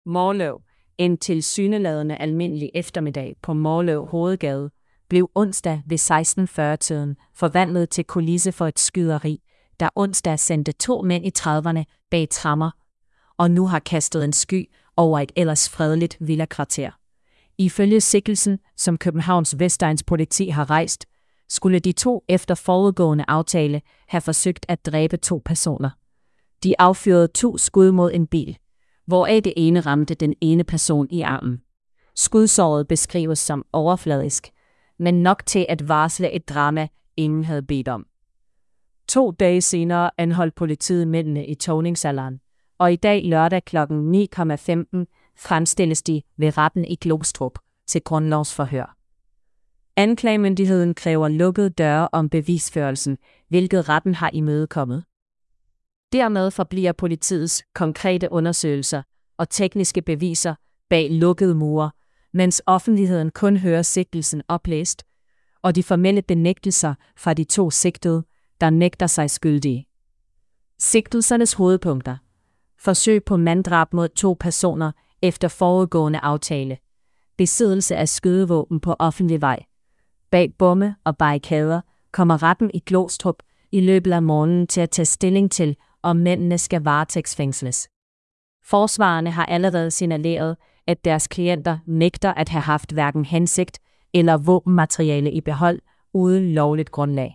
Mårløv. En tilsyneladende almindelig eftermiddag på Mårløv Hovedgade blev onsdag ved 16:40-tiden forvandlet til kulisse for et skyderi, der onsdag sendte 2 mænd i 30'erne bag tremmer og nu har kastet en sky over et ellers fredeligt villakvarter. Ifølge sigtelsen, som Københavns Vestegns politi har rejst, skulle de to efter forudgående aftale have forsøgt at dræbe 2 personer. De affyrede 2 skud mod en bil, hvoraf det ene ramte den ene person i armen. Skudsåret beskrives som overfladisk, men nok til at varsle et drama, ingen havde bedt om. 2 dage senere anholdt politiet mændene i tovningsalderen, og i dag lørdag kl. 9:15 fremstilles de ved retten i Glostrup til grundlovsforhør. Anklagemyndigheden kræver lukkede døre om bevisførelsen, hvilket retten har imødekommet. Dermed forbliver politiets konkrete undersøgelser og tekniske beviser bag lukkede mure, mens offentligheden kun hører sigtelsen oplæst, og de formelle benægtelser fra de 2 sigtede, der nægter sig skyldige. Sigtelsernes hovedpunkter: forsøg på manddrab mod 2 personer efter forudgående aftale, besiddelse af skydevåben på offentlig vej. Bag bomme og barrikader kommer retten i Glostrup i løbet af morgenen til at tage stilling til, om mændene skal varetægtsfængsles. Forsvarerne har allerede signaleret, at deres klienter nægter at have haft hverken hensigt eller våbenmateriale i behold uden lovligt grundlag.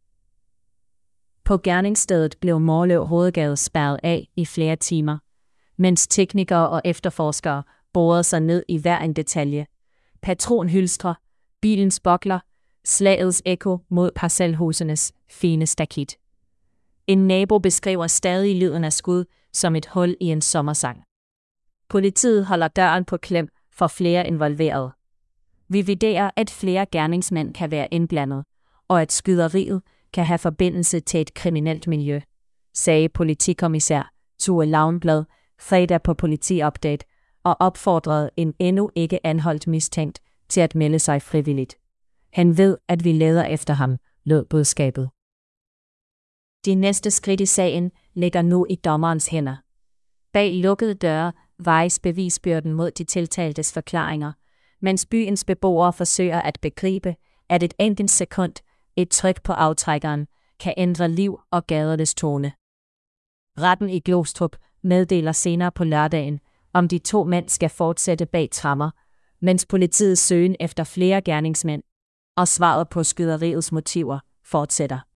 På gerningsstedet blev Mårløv Hovedgade spærret af i flere timer, mens teknikere og efterforskere borede sig ned i hver en detalje. Patronhylstre, bilens bokler, slagets ekko mod parcelhusenes fine stakit. En nabo beskriver stadig lyden af skud som et hul i en sommersang. Politiet holder døren på klem for flere involverede. Vi vurderer, at flere gerningsmænd kan være indblandet, og at skyderiet kan have forbindelse til et kriminelt miljø, sagde politikommissær Tue Lavnblad fredag på Politiupdate og opfordrede en endnu ikke anholdt mistænkt til at melde sig frivilligt. Han ved, at vi leder efter ham, lød budskabet. De næste skridt i sagen ligger nu i dommerens hænder. Bag lukkede døre vejes bevisbyrden mod de tiltaltes forklaringer, mens byens beboere forsøger at begribe, at et enkelt sekund, et tryk på aftrækkeren, kan ændre liv og gadernes tone. Retten i Glostrup meddeler senere på lørdagen, om de 2 mænd skal fortsætte bag tremmer, mens politiets søgen efter flere gerningsmænd og svaret på skyderiets motiver fortsætter.